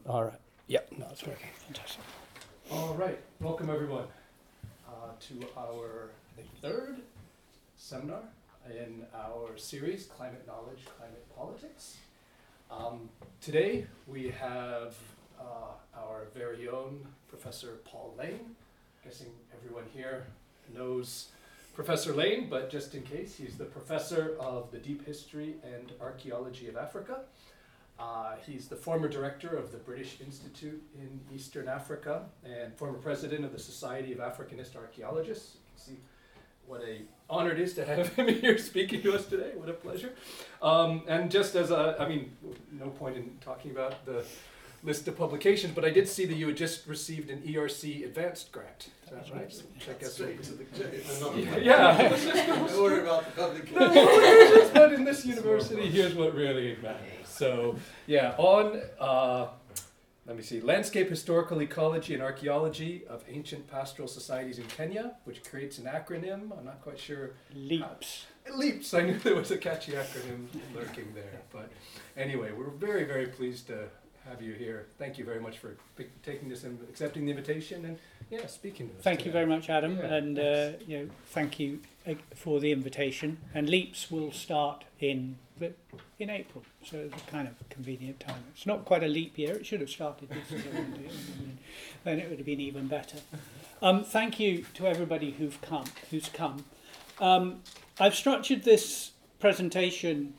All right. Yep. No, it's working. Fantastic. All right. Welcome, everyone, to our third seminar in our series, Climate Knowledge, Climate Politics. Today, we have our very own Professor Paul Lane. Guessing everyone here knows Professor Lane, but just in case, he's the professor of the Deep History and Archaeology of Africa. He's the former director of the British Institute in Eastern Africa and former president of the Society of Africanist Archaeologists. You can see what an honor it is to have him here speaking to us today. What a pleasure. And just as no point in talking about the list of publications, but I did see that you had just received an ERC advanced grant. Is that right? Check us out. Yeah. Don't worry about the publication. No, but in this university, here's what really matters. So, yeah, on, Landscape Historical Ecology and Archaeology of Ancient Pastoral Societies in Kenya, which creates an acronym. I'm not quite sure. LEAPS. LEAPS. I knew there was a catchy acronym lurking there. But anyway, we're very, very pleased to have you here. Thank you very much for taking this and accepting the invitation and speaking to us. Thank you very much, Adam, Yeah, and thank you for the invitation. And LEAPS will start in April, so it's a kind of convenient time. It's not quite a leap year. It should have started this year, then it would have been even better. Thank you to everybody who's come. I've structured this presentation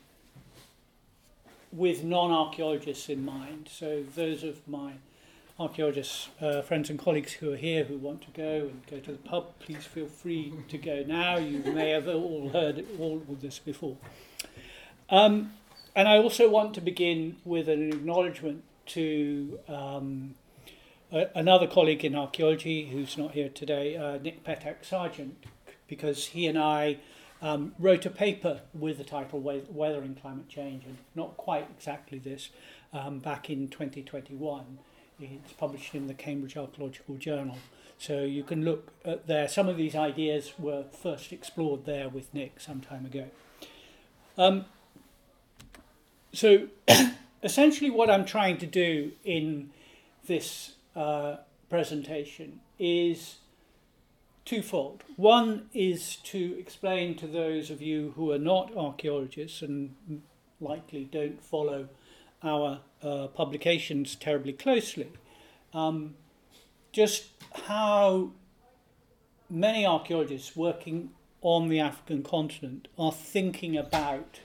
with non-archaeologists in mind. So those of my archaeologists, friends and colleagues who are here who want to go to the pub, please feel free to go now. You may have all heard all of this before. And I also want to begin with an acknowledgement to another colleague in archaeology who's not here today, Nick Petak-Sargent, because he and I wrote a paper with the title Weathering Climate Change, and not quite exactly this, back in 2021. It's published in the Cambridge Archaeological Journal. So you can look at there. Some of these ideas were first explored there with Nick some time ago. So essentially what I'm trying to do in this presentation is twofold. One is to explain to those of you who are not archaeologists and likely don't follow our publications terribly closely, just how many archaeologists working on the African continent are thinking about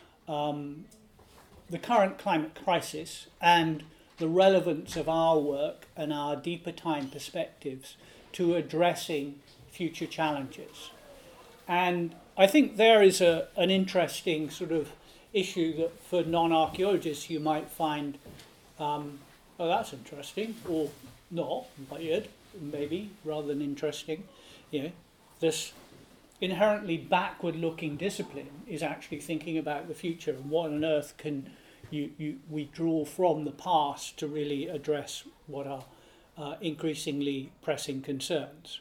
the current climate crisis and the relevance of our work and our deeper time perspectives to addressing future challenges. And I think there is an interesting sort of issue that for non-archaeologists you might find, that's interesting, or not, weird, maybe, rather than interesting. This inherently backward-looking discipline is actually thinking about the future and what on earth can we draw from the past to really address what are increasingly pressing concerns.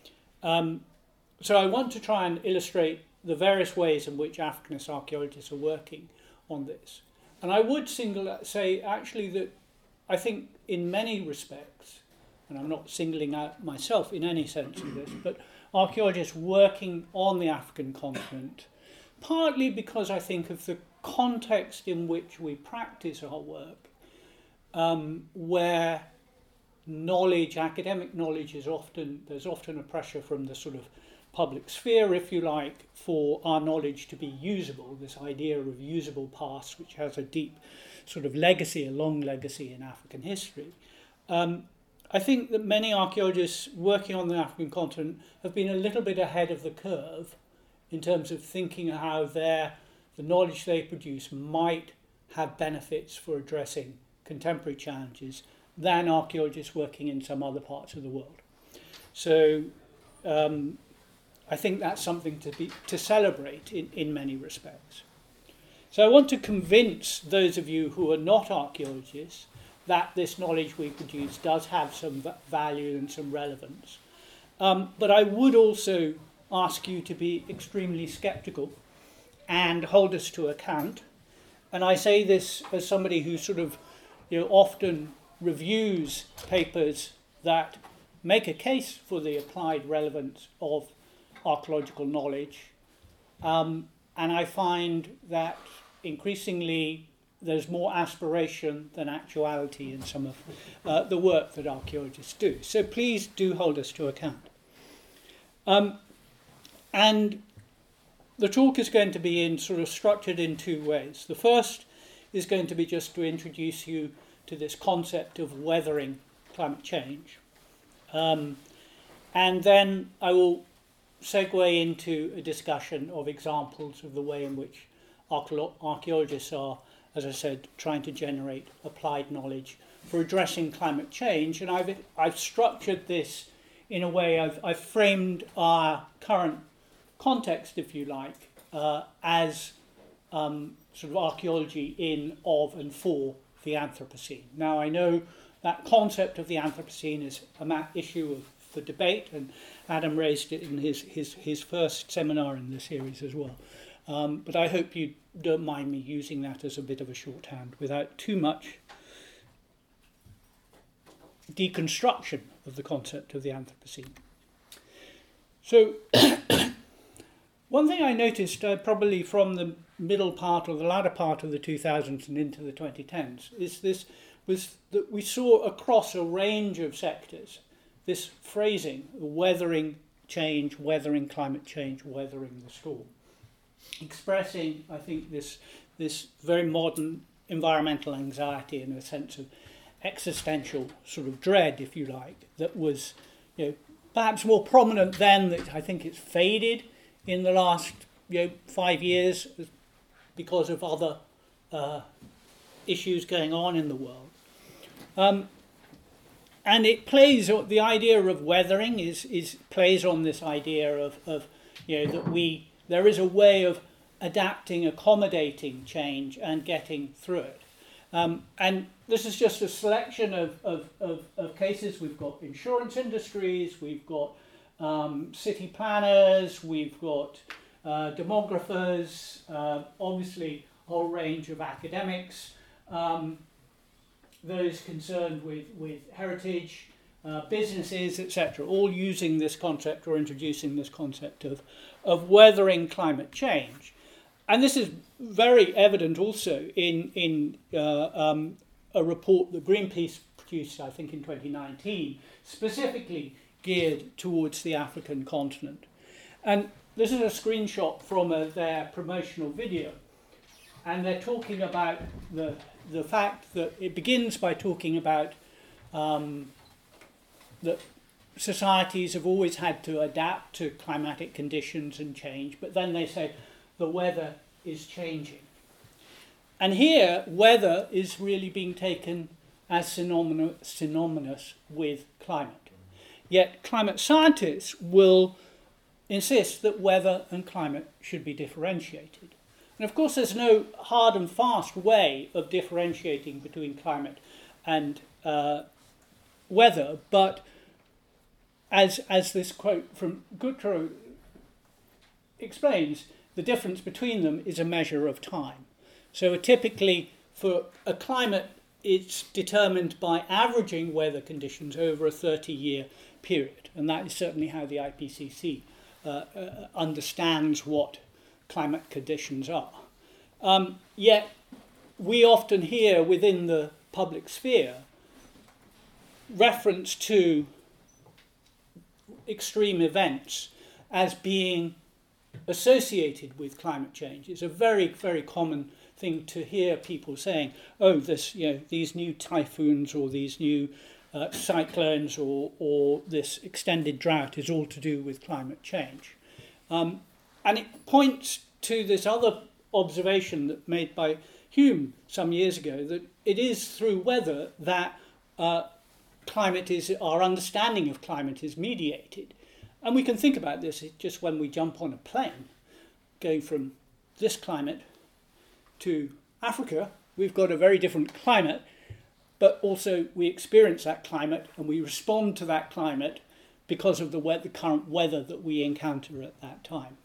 So I want to try and illustrate the various ways in which Africanist archaeologists are working on this. And I would say actually that I think in many respects, and I'm not singling out myself in any sense of this, but archaeologists working on the African continent, partly because I think of the context in which we practice our work, where knowledge, academic knowledge, there's often a pressure from the sort of public sphere, if you like, for our knowledge to be usable, this idea of usable past, which has a deep sort of legacy, a long legacy in African history. I think that many archaeologists working on the African continent have been a little bit ahead of the curve in terms of thinking how the knowledge they produce might have benefits for addressing contemporary challenges than archaeologists working in some other parts of the world. So I think that's something to celebrate in many respects. So I want to convince those of you who are not archaeologists that this knowledge we produce does have some value and some relevance. But I would also ask you to be extremely skeptical and hold us to account. And I say this as somebody who sort of, often reviews papers that make a case for the applied relevance of archaeological knowledge. And I find that increasingly there's more aspiration than actuality in some of the work that archaeologists do. So please do hold us to account. And the talk is going to be sort of structured in two ways. The first is going to be just to introduce you to this concept of weathering climate change. And then I will segue into a discussion of examples of the way in which archaeologists are, as I said, trying to generate applied knowledge for addressing climate change. And I've structured this in a way, I've framed our current context, if you like, as sort of archaeology in, of, and for the Anthropocene. Now, I know that concept of the Anthropocene is an issue for debate, and Adam raised it in his first seminar in the series as well. But I hope you don't mind me using that as a bit of a shorthand without too much deconstruction of the concept of the Anthropocene. So, one thing I noticed probably from the middle part or the latter part of the 2000s and into the 2010s is this was that we saw across a range of sectors this phrasing, weathering change, weathering climate change, weathering the storm, expressing, I think, this very modern environmental anxiety and a sense of existential sort of dread, if you like, that was, perhaps more prominent then. That I think it's faded in the last 5 years because of other issues going on in the world. And it plays, the idea of weathering plays on this idea of that there is a way of adapting, accommodating change and getting through it. And this is just a selection of cases. We've got insurance industries, we've got city planners, we've got demographers, obviously a whole range of academics, those concerned with heritage, businesses, etc., all using this concept or introducing this concept of weathering climate change. And this is very evident also in a report that Greenpeace produced, I think, in 2019, specifically geared towards the African continent. And this is a screenshot from their promotional video. And they're talking about the fact that it begins by talking about that societies have always had to adapt to climatic conditions and change, but then they say the weather is changing. And here, weather is really being taken as synonymous with climate. Yet climate scientists will insist that weather and climate should be differentiated. And of course, there's no hard and fast way of differentiating between climate and weather, but as this quote from Goudreau explains, the difference between them is a measure of time. So typically, for a climate, it's determined by averaging weather conditions over a 30-year period. And that is certainly how the IPCC understands what climate conditions are. Yet we often hear within the public sphere reference to extreme events as being associated with climate change. It's a very, very common thing to hear people saying, oh, these new typhoons or these new cyclones or this extended drought is all to do with climate change. And it points to this other observation that made by Hume some years ago, that it is through weather that our understanding of climate is mediated. And we can think about this just when we jump on a plane, going from this climate to Africa. We've got a very different climate, but also we experience that climate and we respond to that climate because of the current weather that we encounter at that time.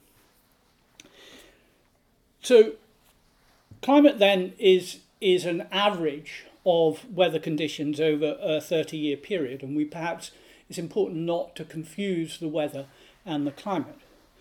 So climate then is an average of weather conditions over a 30-year period, and it's important not to confuse the weather and the climate.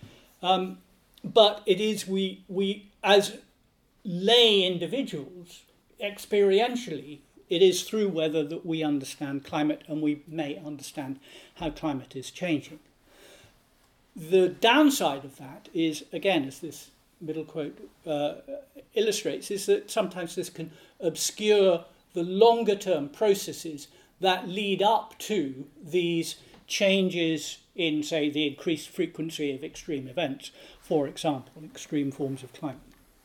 But it is we as lay individuals, experientially, it is through weather that we understand climate, and we may understand how climate is changing. The downside of that is, again, as this middle quote illustrates, is that sometimes this can obscure the longer term processes that lead up to these changes in, say, the increased frequency of extreme events, for example, extreme forms of climate.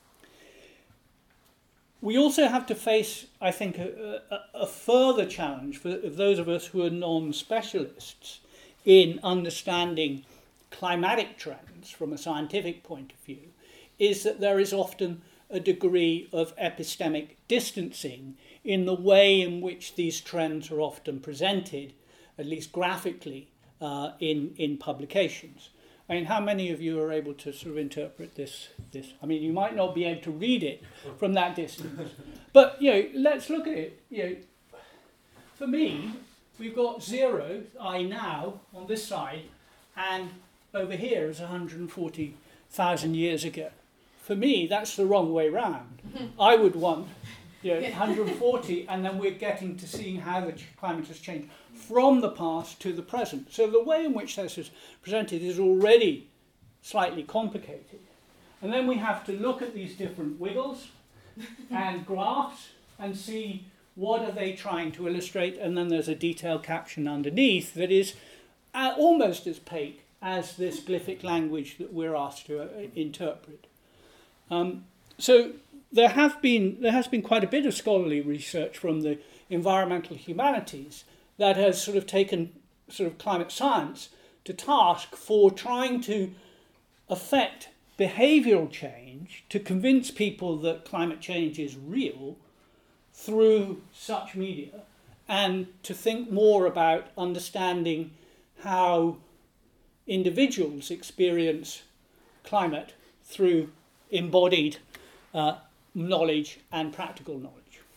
We also have to face, I think, a further challenge for those of us who are non-specialists in understanding climatic trends from a scientific point of view, is that there is often a degree of epistemic distancing in the way in which these trends are often presented, at least graphically, in publications. I mean, how many of you are able to sort of interpret this? I mean, you might not be able to read it from that distance, but let's look at it. For me, we've got 0, I now, on this side, and over here is 140,000 years ago. For me, that's the wrong way round. I would want 140, and then we're getting to seeing how the climate has changed from the past to the present. So the way in which this is presented is already slightly complicated. And then we have to look at these different wiggles and graphs and see what are they trying to illustrate, and then there's a detailed caption underneath that is almost as opaque as this glyphic language that we're asked to interpret. So there has been quite a bit of scholarly research from the environmental humanities that has sort of taken sort of climate science to task for trying to affect behavioural change, to convince people that climate change is real through such media, and to think more about understanding how individuals experience climate through embodied knowledge and practical knowledge.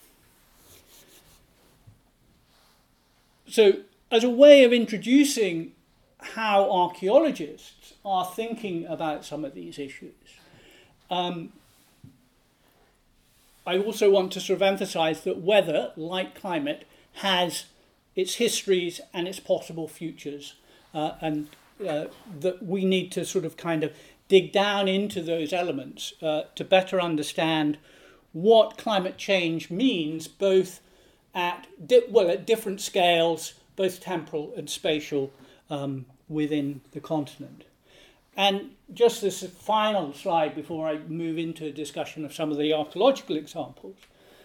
So, as a way of introducing how archaeologists are thinking about some of these issues, I also want to sort of emphasize that weather, like climate, has its histories and its possible futures, and that we need to sort of kind of dig down into those elements to better understand what climate change means, both at different scales, both temporal and spatial, within the continent. And just this final slide before I move into a discussion of some of the archaeological examples,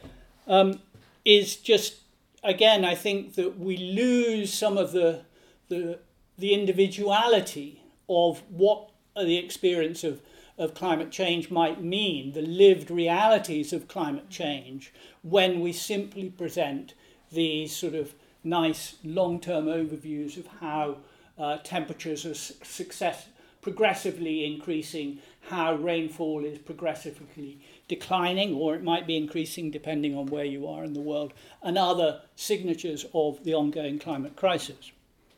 is just, again, I think that we lose some of the individuality of what the experience of climate change might mean, the lived realities of climate change, when we simply present these sort of nice long-term overviews of how temperatures are progressively increasing, how rainfall is progressively declining, or it might be increasing depending on where you are in the world, and other signatures of the ongoing climate crisis.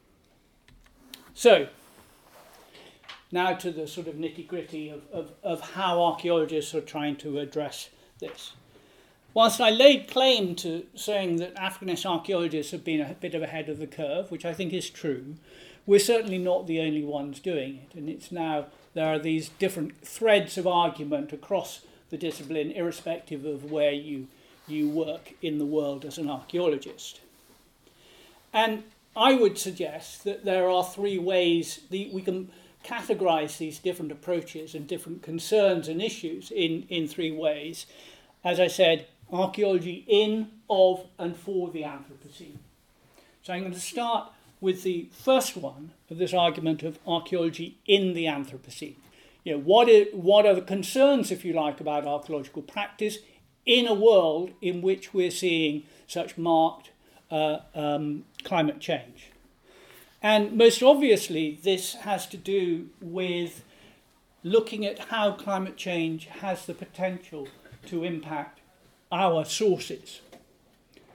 So, now to the sort of nitty-gritty of how archaeologists are trying to address this. Whilst I laid claim to saying that Africanist archaeologists have been a bit ahead of the curve, which I think is true, we're certainly not the only ones doing it. And it's now, there are these different threads of argument across the discipline, irrespective of where you work in the world as an archaeologist. And I would suggest that there are 3 ways we can categorize these different approaches and different concerns and issues in 3 ways. As I said, archaeology in, of, and for the Anthropocene. So I'm going to start with the first one of this argument of archaeology in the Anthropocene. What are the concerns, if you like, about archaeological practice in a world in which we're seeing such marked climate change? And most obviously, this has to do with looking at how climate change has the potential to impact our sources.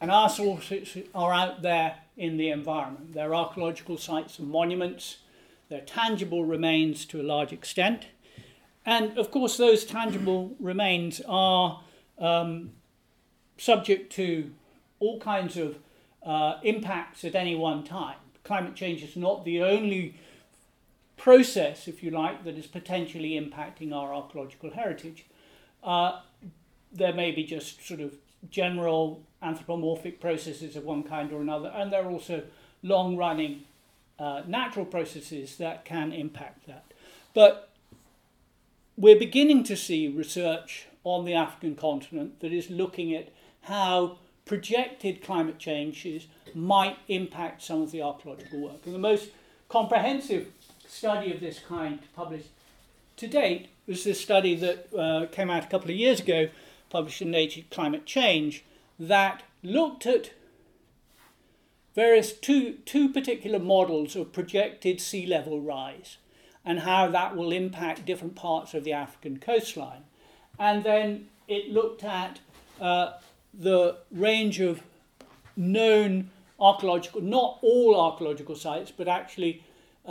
And our sources are out there in the environment. They're archaeological sites and monuments. They're tangible remains to a large extent. And of course, those tangible remains are subject to all kinds of impacts at any one time. Climate change is not the only process, if you like, that is potentially impacting our archaeological heritage. There may be just sort of general anthropomorphic processes of one kind or another, and there are also long-running natural processes that can impact that. But we're beginning to see research on the African continent that is looking at how projected climate changes might impact some of the archaeological work. And the most comprehensive study of this kind published to date was this study that came out a couple of years ago, published in Nature Climate Change, that looked at various two particular models of projected sea level rise and how that will impact different parts of the African coastline. And then it looked at the range of known archaeological, not all archaeological sites, but actually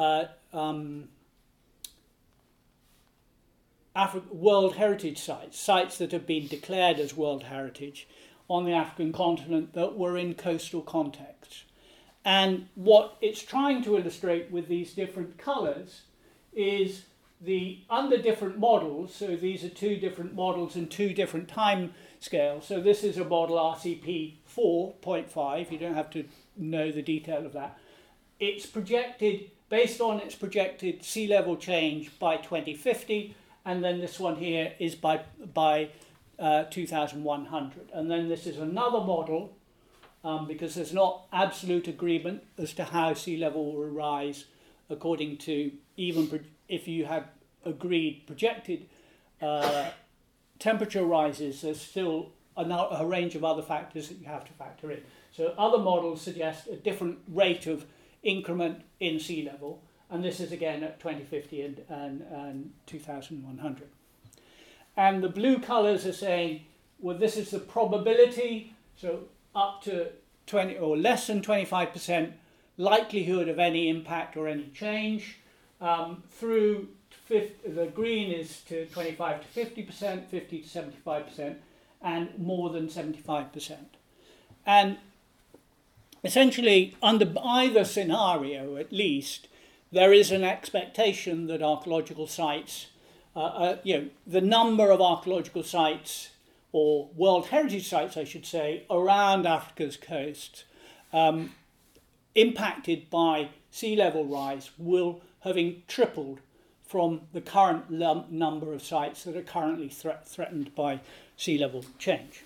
World Heritage sites, sites that have been declared as World Heritage on the African continent that were in coastal contexts. And what it's trying to illustrate with these different colours is under different models, so these are two different models and two different time scales. So this is a model RCP 4.5, you don't have to know the detail of that. It's projected, based on its projected sea level change by 2050, and then this one here is by 2100. And then this is another model, because there's not absolute agreement as to how sea level will rise according to even if you had agreed projected temperature rises, there's still a range of other factors that you have to factor in. So other models suggest a different rate of increment in sea level, and this is again at 2050 and 2100. And the blue colours are saying, well, this is the probability, so up to 20 or less than 25% likelihood of any impact or any change. Through the green is to 25 to 50%, 50 to 75%, and more than 75%. And essentially, under either scenario, at least, there is an expectation that archaeological sites, the number of archaeological sites, or World Heritage sites, I should say, around Africa's coast, impacted by sea level rise, will have tripled from the current number of sites that are currently threatened by sea level change.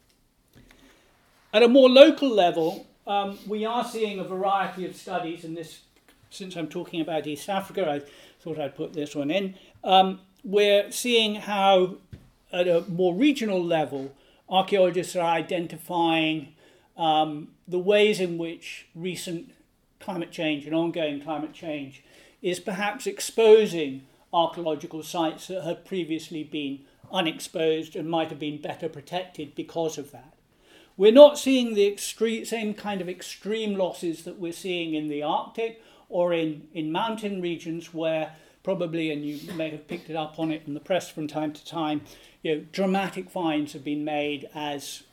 At a more local level, we are seeing a variety of studies, and this, since I'm talking about East Africa, I thought I'd put this one in. We're seeing how, at a more regional level, archaeologists are identifying the ways in which recent climate change and ongoing climate change is perhaps exposing archaeological sites that had previously been unexposed and might have been better protected because of that. We're not seeing the same kind of extreme losses that we're seeing in the Arctic or in mountain regions where probably, and you may have picked it up on it in the press from time to time, dramatic finds have been made as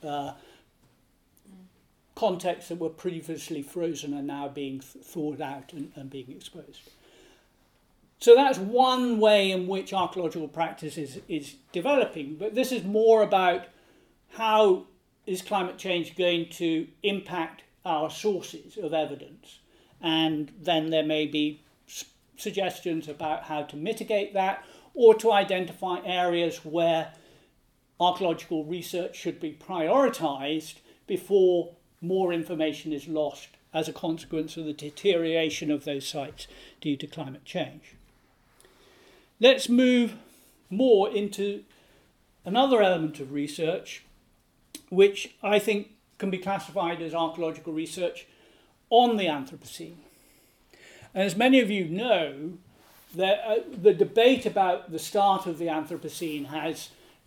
contexts that were previously frozen are now being thawed out and being exposed. So that's one way in which archaeological practice is developing, but this is more about how is climate change going to impact our sources of evidence, and then there may be suggestions about how to mitigate that or to identify areas where archaeological research should be prioritised before more information is lost as a consequence of the deterioration of those sites due to climate change. Let's move more into another element of research, which I think can be classified as archaeological research on the Anthropocene. And as many of you know, the debate about the start of the Anthropocene has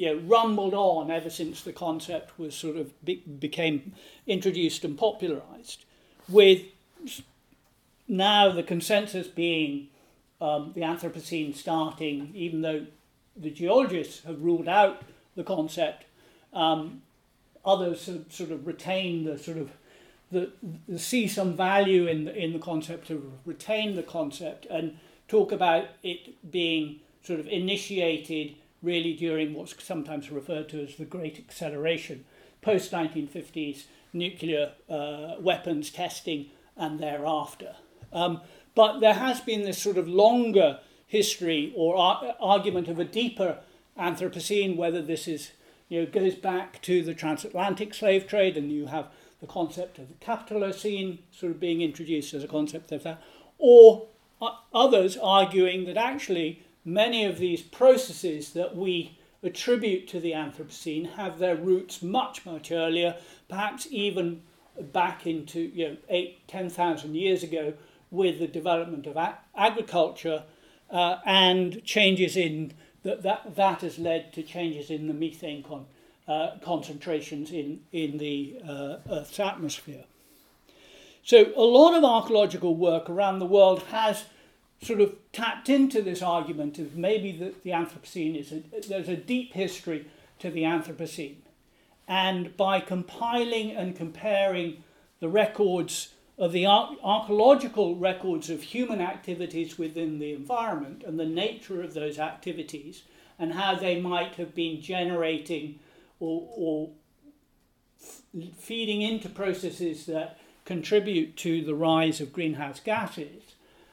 rumbled on ever since the concept was sort of became introduced and popularized, with now the consensus being the Anthropocene starting, even though the geologists have ruled out the concept, others have sort of retained the see some value in the concept, to retain the concept and talk about it being sort of initiated really during what's sometimes referred to as the Great Acceleration, post-1950s nuclear weapons testing and thereafter. But there has been this sort of longer history or argument of a deeper Anthropocene, whether this is, goes back to the transatlantic slave trade, and you have the concept of the Capitalocene sort of being introduced as a concept of that, or others arguing that actually many of these processes that we attribute to the Anthropocene have their roots much, much earlier, perhaps even back into 8,000-10,000 years ago, with the development of agriculture and changes in that has led to changes in the methane concentrations in the Earth's atmosphere. So a lot of archaeological work around the world has sort of tapped into this argument of maybe the Anthropocene there's a deep history to the Anthropocene. And by compiling and comparing the records of the archaeological records of human activities within the environment and the nature of those activities and how they might have been generating or feeding into processes that contribute to the rise of greenhouse gases,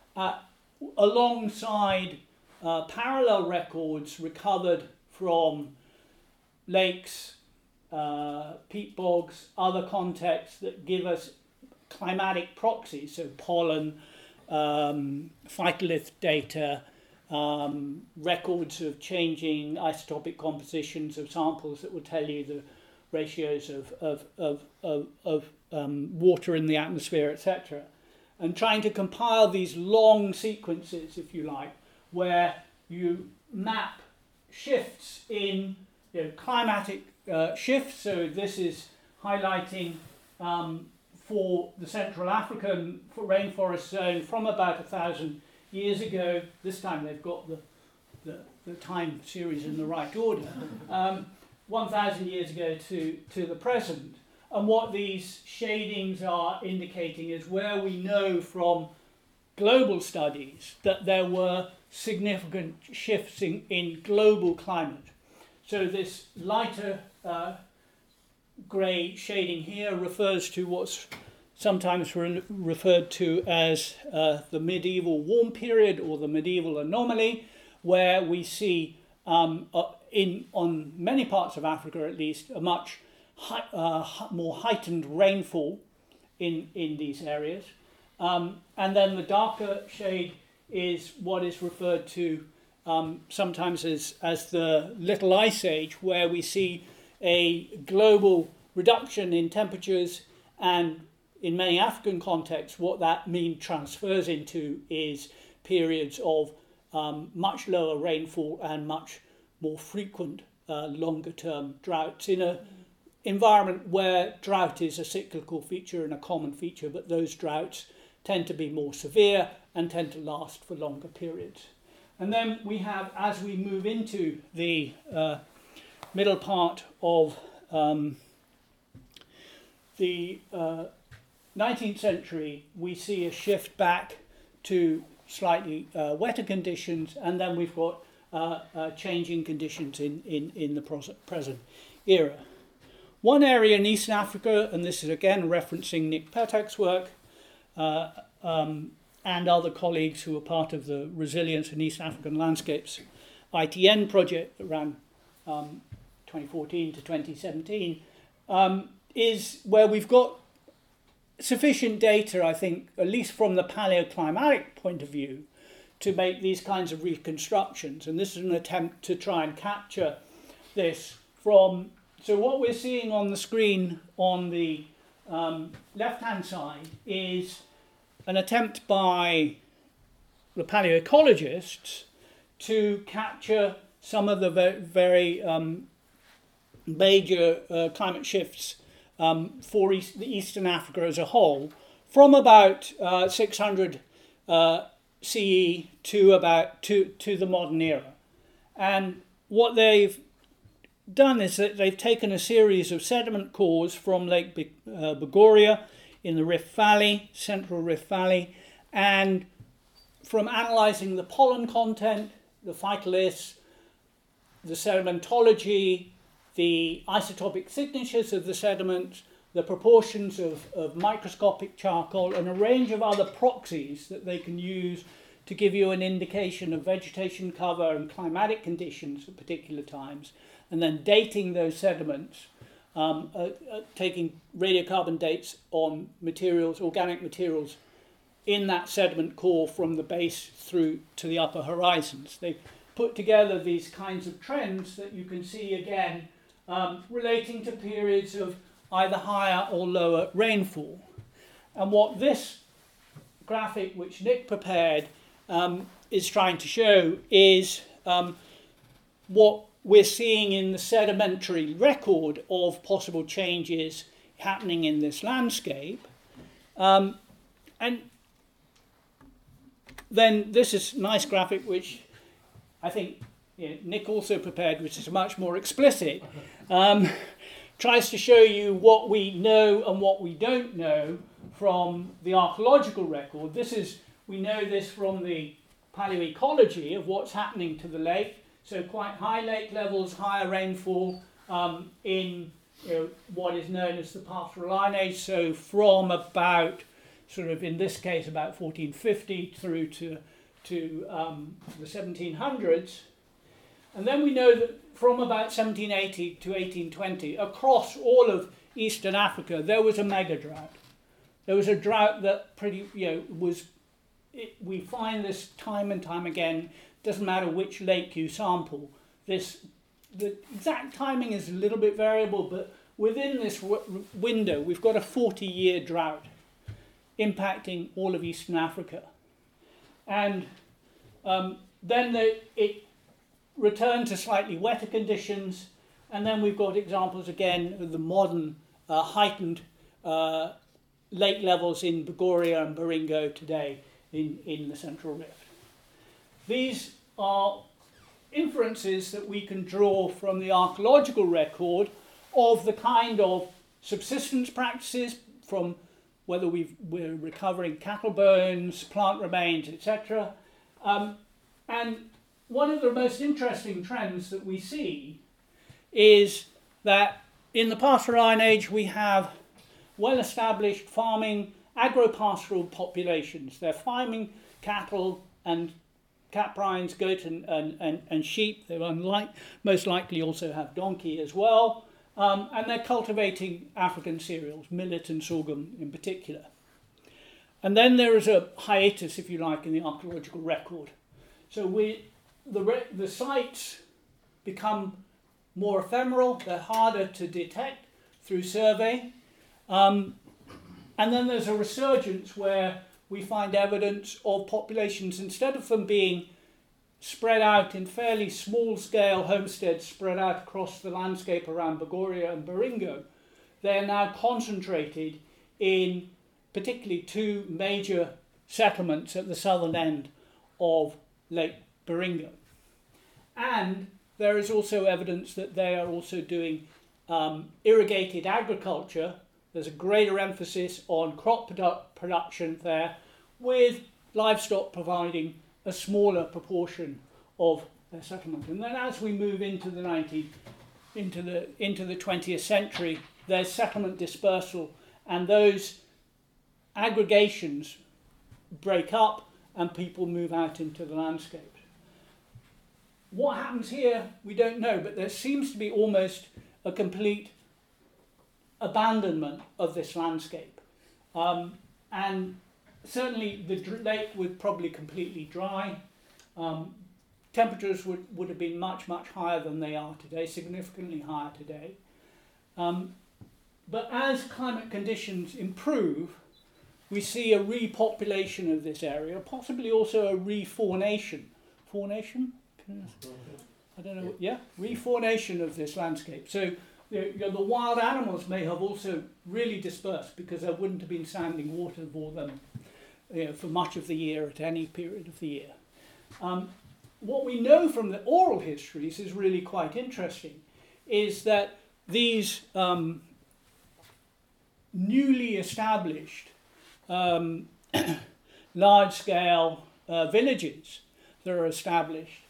alongside parallel records recovered from lakes, peat bogs, other contexts that give us climatic proxies, so pollen, phytolith data, records of changing isotopic compositions of samples that will tell you the ratios of water in the atmosphere, etc. And trying to compile these long sequences, if you like, where you map shifts in climatic shifts. So this is highlighting for the Central African rainforest zone from about 1,000 years ago. This time they've got the time series in the right order. 1,000 years ago to the present. And what these shadings are indicating is where we know from global studies that there were significant shifts in global climate. So this lighter grey shading here refers to what's sometimes referred to as the medieval warm period or the medieval anomaly, where we see on many parts of Africa at least a much more heightened rainfall in these areas. And then the darker shade is what is referred to sometimes as the Little Ice Age, where we see a global reduction in temperatures, and in many African contexts what that transfers into is periods of much lower rainfall and much more frequent longer term droughts in an environment where drought is a cyclical feature and a common feature, but those droughts tend to be more severe and tend to last for longer periods. And then we have, as we move into the middle part of the 19th century, we see a shift back to slightly wetter conditions, and then we've got changing conditions in the present era. One area in East Africa, and this is again referencing Nick Petak's work and other colleagues who are part of the Resilience in East African Landscapes ITN project that ran 2014 to 2017, is where we've got sufficient data, I think, at least from the paleoclimatic point of view, to make these kinds of reconstructions. And this is an attempt to try and capture this from... So what we're seeing on the screen on the left-hand side is an attempt by the paleoecologists to capture some of the very major climate shifts for the Eastern Africa as a whole, from about 600 CE to about to the modern era. And what they've done is that they've taken a series of sediment cores from Lake Bogoria in the Rift Valley, Central Rift Valley, and from analysing the pollen content, the phytoliths, the sedimentology, the isotopic signatures of the sediments, the proportions of microscopic charcoal, and a range of other proxies that they can use to give you an indication of vegetation cover and climatic conditions at particular times, and then dating those sediments, taking radiocarbon dates on materials, organic materials, in that sediment core from the base through to the upper horizons. They've put together these kinds of trends that you can see again relating to periods of either higher or lower rainfall. And what this graphic, which Nick prepared, is trying to show is what we're seeing in the sedimentary record of possible changes happening in this landscape. And then this is a nice graphic which I think Nick also prepared, which is much more explicit. Tries to show you what we know and what we don't know from the archaeological record. We know this from the paleoecology of what's happening to the lake. So quite high lake levels, higher rainfall in what is known as the Pastoral Iron Age. So from about, sort of in this case, about 1450 through to the 1700s. And then we know that from about 1780 to 1820, across all of Eastern Africa, there was a mega drought. There was a drought that we find this time and time again. Doesn't matter which lake you sample. The exact timing is a little bit variable, but within this window, we've got a 40-year drought impacting all of Eastern Africa. And then it returned to slightly wetter conditions, and then we've got examples again of the modern heightened lake levels in Bogoria and Baringo today in the Central Rift. These are inferences that we can draw from the archaeological record of the kind of subsistence practices, from whether we're recovering cattle bones, plant remains, etc. And one of the most interesting trends that we see is that in the Pastoral Iron Age we have well-established farming, agro-pastoral populations. They're farming cattle and caprines, goat and sheep. They most likely also have donkey as well. And they're cultivating African cereals, millet and sorghum in particular. And then there is a hiatus, if you like, in the archaeological record. So the sites become more ephemeral, they're harder to detect through survey. And then there's a resurgence where we find evidence of populations, instead of them being spread out in fairly small-scale homesteads spread out across the landscape around Bogoria and Baringo, they're now concentrated in particularly two major settlements at the southern end of Lake Baringo. And there is also evidence that they are also doing irrigated agriculture. There's a greater emphasis on crop production there, with livestock providing a smaller proportion of their settlement. And then as we move into the 20th century, there's settlement dispersal, and those aggregations break up and people move out into the landscape. What happens here, we don't know, but there seems to be almost a complete abandonment of this landscape. And certainly the lake would probably completely dry. Temperatures would have been much, much higher than they are today, significantly higher today. But as climate conditions improve, we see a repopulation of this area, possibly also a refaunation. Faunation? I don't know. Yeah, refaunation of this landscape. So the wild animals may have also really dispersed because there wouldn't have been standing water for them for much of the year at any period of the year. What we know from the oral histories is really quite interesting, is that these newly established large-scale villages that are established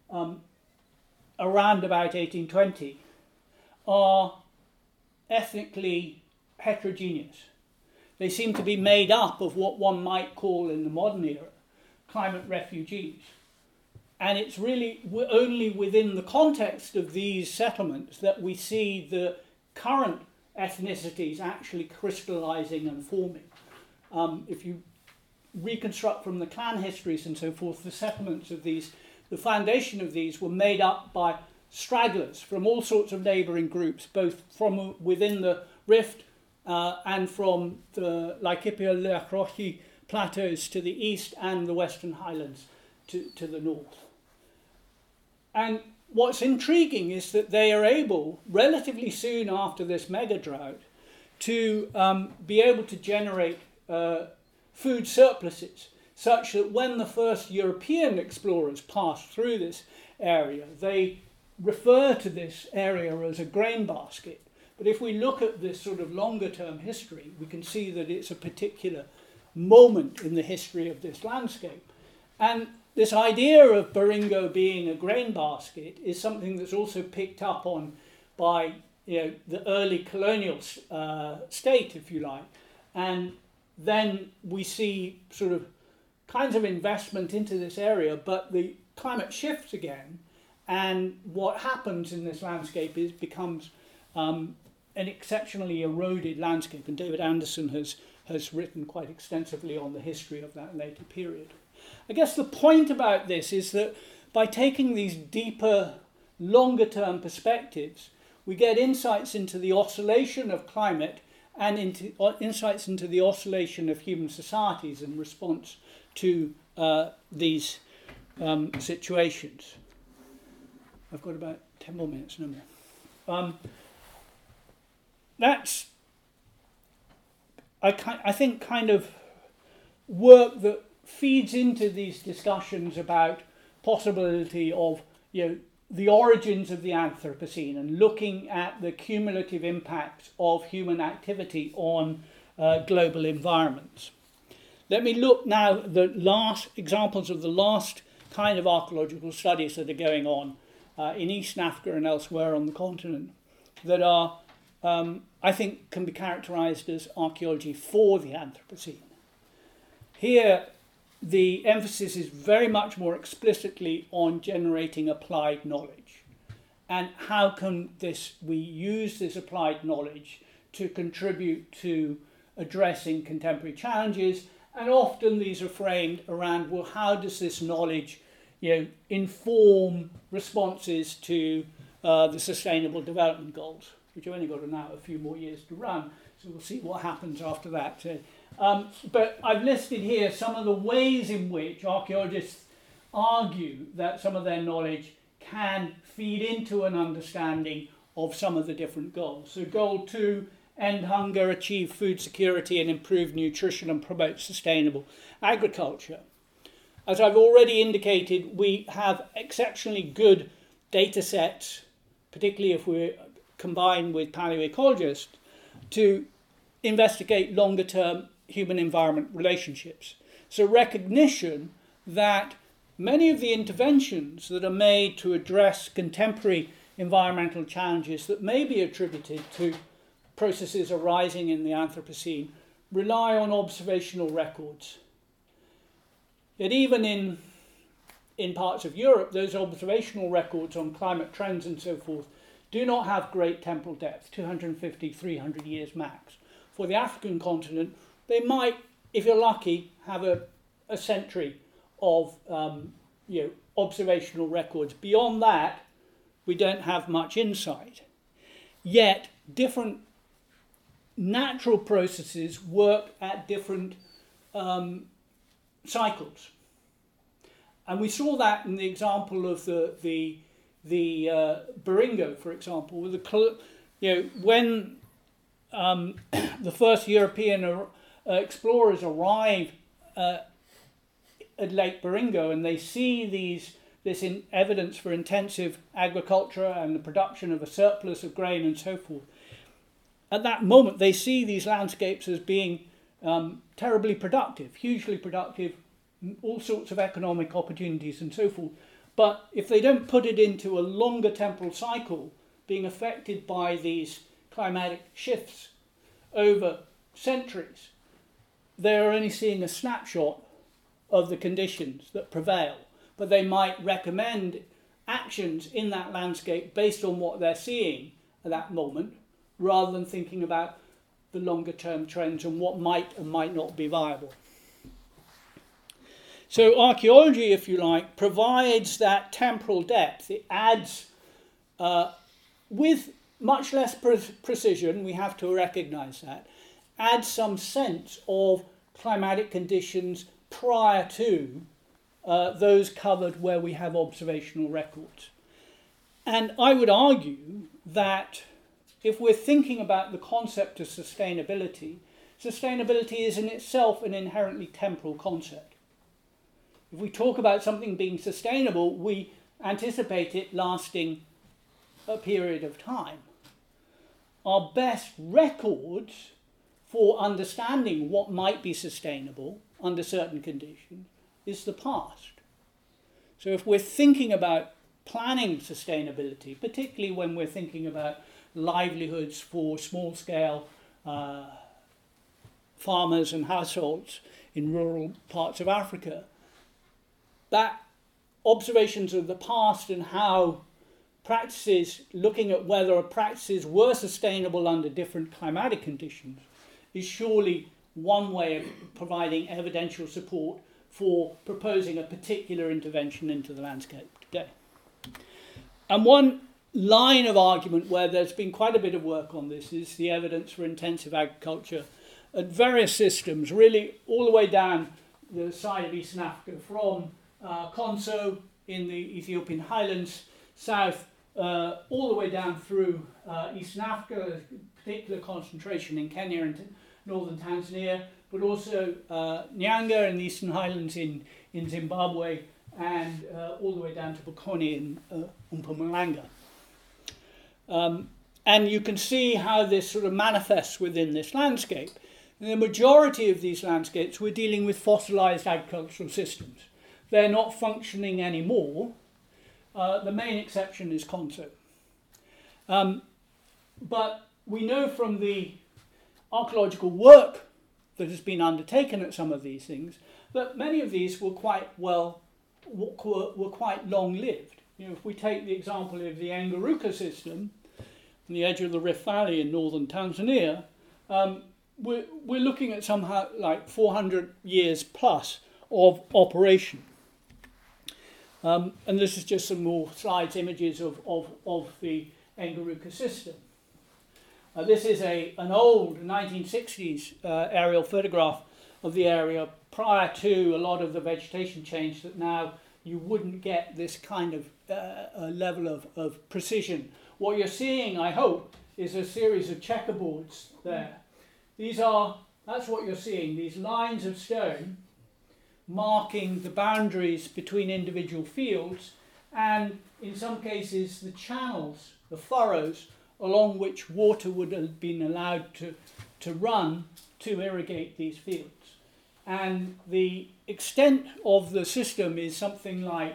around about 1820 are ethnically heterogeneous. They seem to be made up of what one might call in the modern era climate refugees. And it's really only within the context of these settlements that we see the current ethnicities actually crystallizing and forming. If you reconstruct from the clan histories and so forth, the settlements of these, the foundation of these were made up by stragglers from all sorts of neighbouring groups, both from within the rift and from the Laikipia-Leakrohi plateaus to the east and the Western Highlands to the north. And what's intriguing is that they are able, relatively soon after this mega drought, to be able to generate food surpluses, such that when the first European explorers passed through this area, they refer to this area as a grain basket. But if we look at this sort of longer term history, we can see that it's a particular moment in the history of this landscape. And this idea of Baringo being a grain basket is something that's also picked up on by the early colonial state, if you like. And then we see sort of kinds of investment into this area, but the climate shifts again, and what happens in this landscape is becomes an exceptionally eroded landscape, and David Anderson has written quite extensively on the history of that later period. I guess the point about this is that by taking these deeper, longer-term perspectives, we get insights into the oscillation of climate and insights into the oscillation of human societies in response to these situations. I've got about 10 more minutes, no more. That's, I think, kind of work that feeds into these discussions about possibility of the origins of the Anthropocene and looking at the cumulative impacts of human activity on global environments. Let me look now at the last examples of the last kind of archaeological studies that are going on in East Africa and elsewhere on the continent that are, I think, can be characterized as archaeology for the Anthropocene. Here, the emphasis is very much more explicitly on generating applied knowledge. And how can we use this applied knowledge to contribute to addressing contemporary challenges? And often these are framed around, well, how does this knowledge inform responses to the Sustainable Development Goals, which have only got now a few more years to run. So we'll see what happens after that. But I've listed here some of the ways in which archaeologists argue that some of their knowledge can feed into an understanding of some of the different goals. So goal 2, end hunger, achieve food security and improve nutrition and promote sustainable agriculture. As I've already indicated, we have exceptionally good data sets, particularly if we're combined with paleoecologists, to investigate longer term human-environment relationships. So recognition that many of the interventions that are made to address contemporary environmental challenges that may be attributed to processes arising in the Anthropocene rely on observational records. Yet even in parts of Europe, those observational records on climate trends and so forth do not have great temporal depth, 250, 300 years max. For the African continent, they might, if you're lucky, have a century of observational records. Beyond that, we don't have much insight. Yet, different natural processes work at different cycles. And we saw that in the example of the Baringo, for example, with the when the first European explorers arrive at Lake Baringo and they see this evidence for intensive agriculture and the production of a surplus of grain and so forth, at that moment they see these landscapes as being terribly productive, hugely productive, all sorts of economic opportunities and so forth. But if they don't put it into a longer temporal cycle, being affected by these climatic shifts over centuries, they're only seeing a snapshot of the conditions that prevail. But they might recommend actions in that landscape based on what they're seeing at that moment, rather than thinking about the longer term trends and what might and might not be viable. So archaeology, if you like, provides that temporal depth. It adds, with much less precision, we have to recognise that, adds some sense of climatic conditions prior to those covered where we have observational records. And I would argue that if we're thinking about the concept of sustainability, sustainability is in itself an inherently temporal concept. If we talk about something being sustainable, we anticipate it lasting a period of time. Our best records for understanding what might be sustainable under certain conditions is the past. So if we're thinking about planning sustainability, particularly when we're thinking about livelihoods for small-scale farmers and households in rural parts of Africa, that observations of the past and how practices, looking at whether practices were sustainable under different climatic conditions, is surely one way of providing evidential support for proposing a particular intervention into the landscape today. And one line of argument where there's been quite a bit of work on this is the evidence for intensive agriculture at various systems, really all the way down the side of Eastern Africa, from Konso in the Ethiopian highlands, south, all the way down through Eastern Africa, a particular concentration in Kenya and northern Tanzania, but also Nyanga in the Eastern Highlands in Zimbabwe, and all the way down to Bokoni in Mpumalanga. And you can see how this sort of manifests within this landscape. In the majority of these landscapes, we're dealing with fossilized agricultural systems. They're not functioning anymore. The main exception is Konso. But we know from the archaeological work that has been undertaken at some of these things that many of these were quite long-lived. If we take the example of the Engeruka system on the edge of the Rift Valley in northern Tanzania, we're looking at somehow like 400 years plus of operation. And this is just some more slides, images of the Engeruka system. This is an old 1960s aerial photograph of the area prior to a lot of the vegetation change that now you wouldn't get this kind of level of precision. What you're seeing, I hope, is a series of checkerboards there. That's what you're seeing, these lines of stone marking the boundaries between individual fields, and in some cases the channels, the furrows, along which water would have been allowed to run to irrigate these fields. And the extent of the system is something like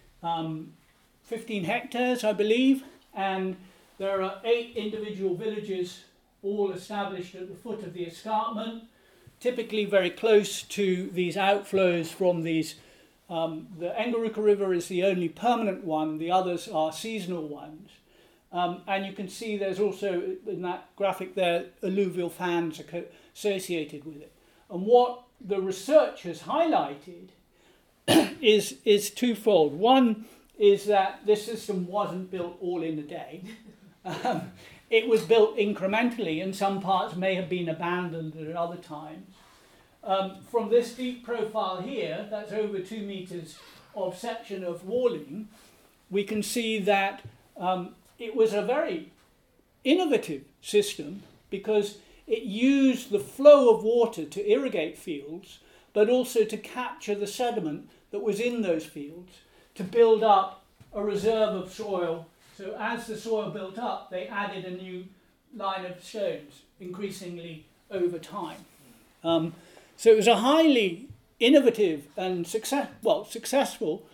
15 hectares, I believe, and there are 8 individual villages all established at the foot of the escarpment, typically very close to these outflows from these. The Engeruka River is the only permanent one, the others are seasonal ones. And you can see there's also, in that graphic there, alluvial fans associated with it. And what the research has highlighted is twofold. One is that this system wasn't built all in a day. It was built incrementally, and some parts may have been abandoned at other times. From this deep profile here, that's over 2 meters of section of walling, we can see that it was a very innovative system because it used the flow of water to irrigate fields, but also to capture the sediment that was in those fields to build up a reserve of soil. So as the soil built up, they added a new line of stones, increasingly over time. So it was a highly innovative and successful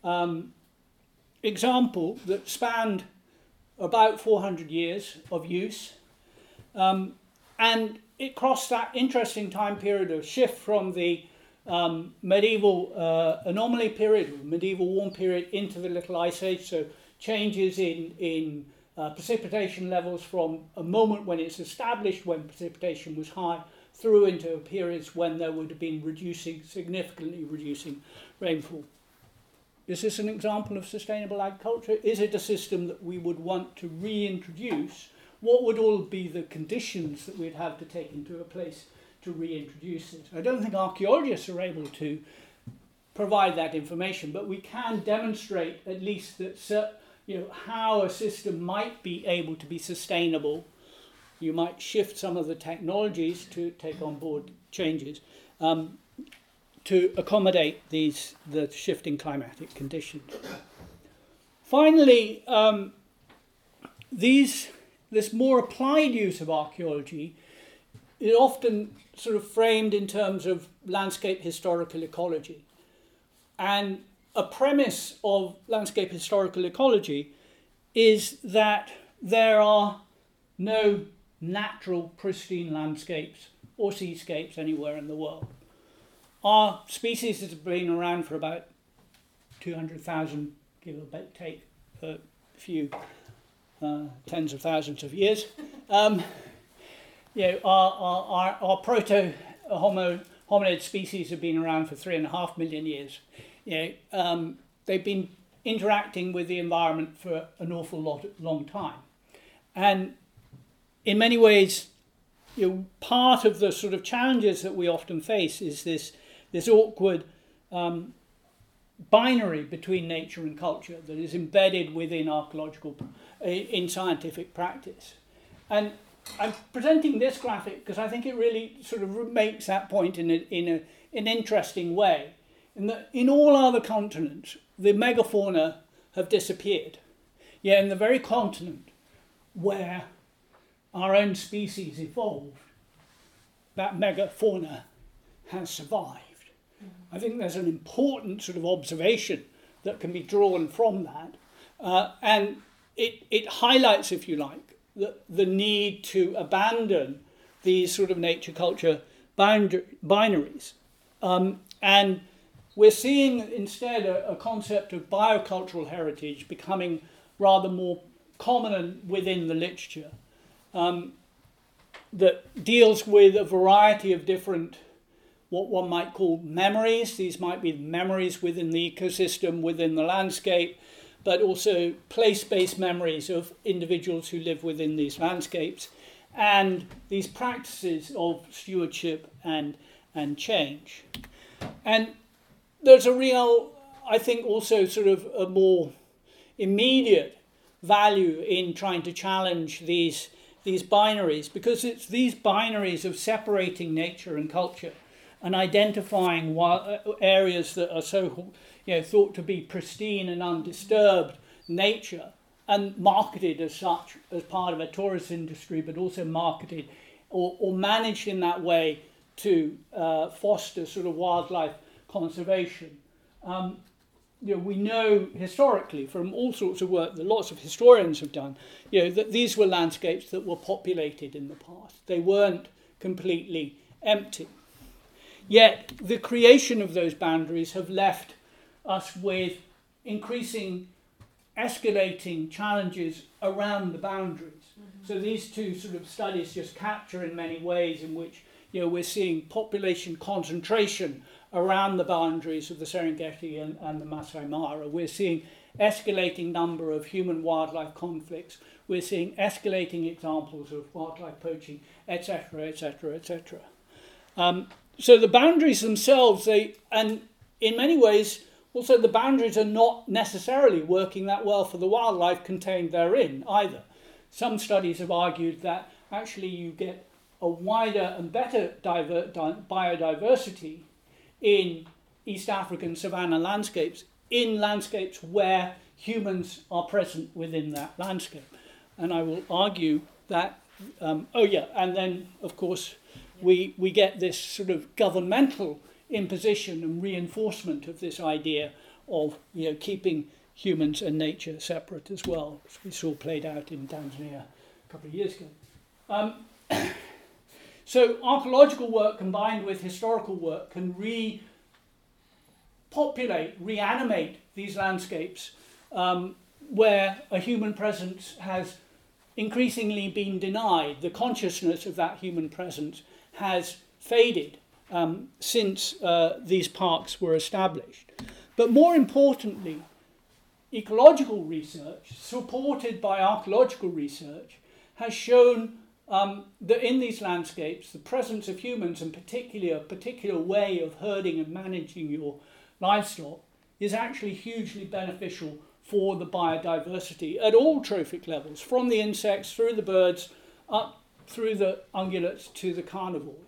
example that spanned about 400 years of use. And it crossed that interesting time period of shift from the medieval anomaly period, or medieval warm period, into the Little Ice Age. So changes in precipitation levels from a moment when it's established, when precipitation was high, through into periods when there would have been significantly reducing rainfall. Is this an example of sustainable agriculture? Is it a system that we would want to reintroduce? What would all be the conditions that we'd have to take into place to reintroduce it? I don't think archaeologists are able to provide that information, but we can demonstrate at least that how a system might be able to be sustainable. You might shift some of the technologies to take on board changes to accommodate the shifting climatic conditions. Finally, this more applied use of archaeology is often sort of framed in terms of landscape historical ecology. And a premise of landscape historical ecology is that there are no natural pristine landscapes or seascapes anywhere in the world. Our species has been around for about 200,000, give or take a few tens of thousands of years. Our proto-hominid species have been around for 3.5 million years. They've been interacting with the environment for an awful long time. And in many ways, part of the sort of challenges that we often face is this awkward binary between nature and culture that is embedded within in scientific practice. And I'm presenting this graphic because I think it really sort of makes that point in an interesting way. In that in all other continents, the megafauna have disappeared. Yet in the very continent where our own species evolved, that megafauna has survived. I think there's an important sort of observation that can be drawn from that. And it highlights, if you like, the need to abandon these sort of nature-culture binaries. And we're seeing instead a concept of biocultural heritage becoming rather more common within the literature that deals with a variety of different, what one might call memories. These might be memories within the ecosystem, within the landscape, but also place-based memories of individuals who live within these landscapes, and these practices of stewardship and change. And there's a real, I think, also sort of a more immediate value in trying to challenge these binaries, because it's these binaries of separating nature and culture and identifying areas that are so thought to be pristine and undisturbed nature and marketed as such as part of a tourist industry, but also marketed or managed in that way to foster sort of wildlife conservation. We know historically from all sorts of work that lots of historians have done, that these were landscapes that were populated in the past. They weren't completely empty. Yet the creation of those boundaries have left us with increasing, escalating challenges around the boundaries. Mm-hmm. So these two sort of studies just capture in many ways in which we're seeing population concentration around the boundaries of the Serengeti and the Masai Mara. We're seeing escalating number of human-wildlife conflicts. We're seeing escalating examples of wildlife poaching, etc., etc., etc. So the boundaries themselves, and in many ways, also the boundaries are not necessarily working that well for the wildlife contained therein either. some studies have argued that actually you get a wider and better biodiversity in East African savanna landscapes, in landscapes where humans are present within that landscape. And I will argue that, and then, of course, we get this sort of governmental imposition and reinforcement of this idea of keeping humans and nature separate as well, as we saw played out in Tanzania a couple of years ago. So archaeological work combined with historical work can repopulate, reanimate these landscapes where a human presence has increasingly been denied. The consciousness of that human presence has faded since these parks were established. But more importantly, ecological research, supported by archaeological research, has shown that in these landscapes, the presence of humans, and particularly a particular way of herding and managing your livestock, is actually hugely beneficial for the biodiversity at all trophic levels, from the insects through the birds, up through the ungulates to the carnivores.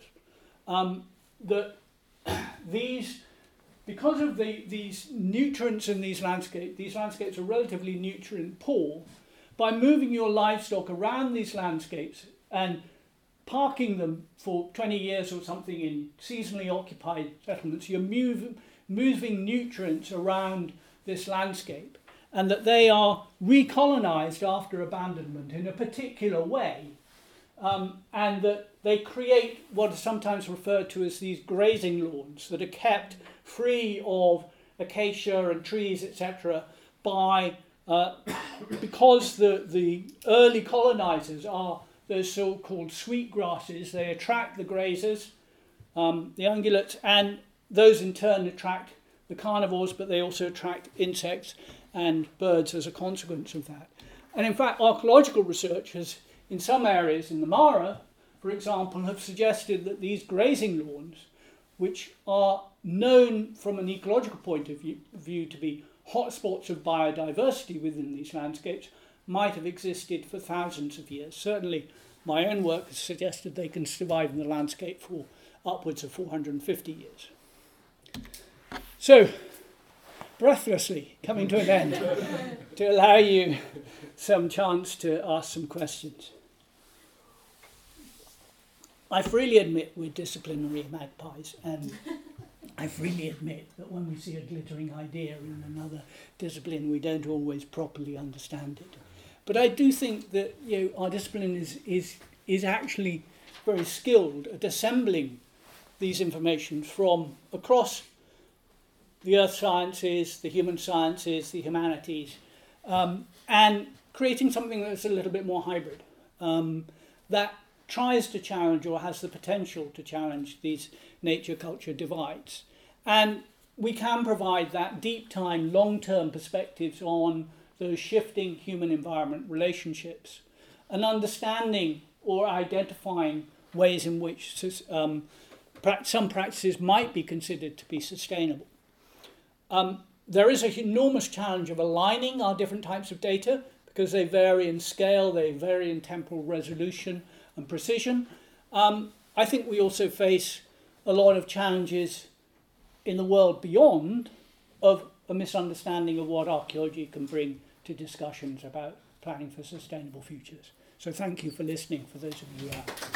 Because of these nutrients in these landscapes are relatively nutrient poor. By moving your livestock around these landscapes and parking them for 20 years or something in seasonally occupied settlements, you're moving nutrients around this landscape, and that they are recolonized after abandonment in a particular way, and that they create what is sometimes referred to as these grazing lawns that are kept free of acacia and trees, etc., because the early colonizers are those so-called sweet grasses. They attract the grazers, the ungulates, and those in turn attract the carnivores, but they also attract insects and birds as a consequence of that. And in fact, archaeological research has, in some areas in the Mara, for example, have suggested that these grazing lawns, which are known from an ecological point of view to be hotspots of biodiversity within these landscapes, might have existed for thousands of years. Certainly, my own work has suggested they can survive in the landscape for upwards of 450 years. So, breathlessly coming to an end, to allow you some chance to ask some questions. I freely admit we're disciplinary magpies, and I freely admit that when we see a glittering idea in another discipline, we don't always properly understand it. But I do think that our discipline is actually very skilled at assembling these informations from across the earth sciences, the human sciences, the humanities, and creating something that's a little bit more hybrid, that tries to challenge or has the potential to challenge these nature-culture divides. And we can provide that deep-time, long-term perspectives on those shifting human-environment relationships, and understanding or identifying ways in which some practices might be considered to be sustainable. There is an enormous challenge of aligning our different types of data, because they vary in scale, they vary in temporal resolution and precision. I think we also face a lot of challenges in the world beyond of a misunderstanding of what archaeology can bring to discussions about planning for sustainable futures. So thank you for listening, for those of you who have.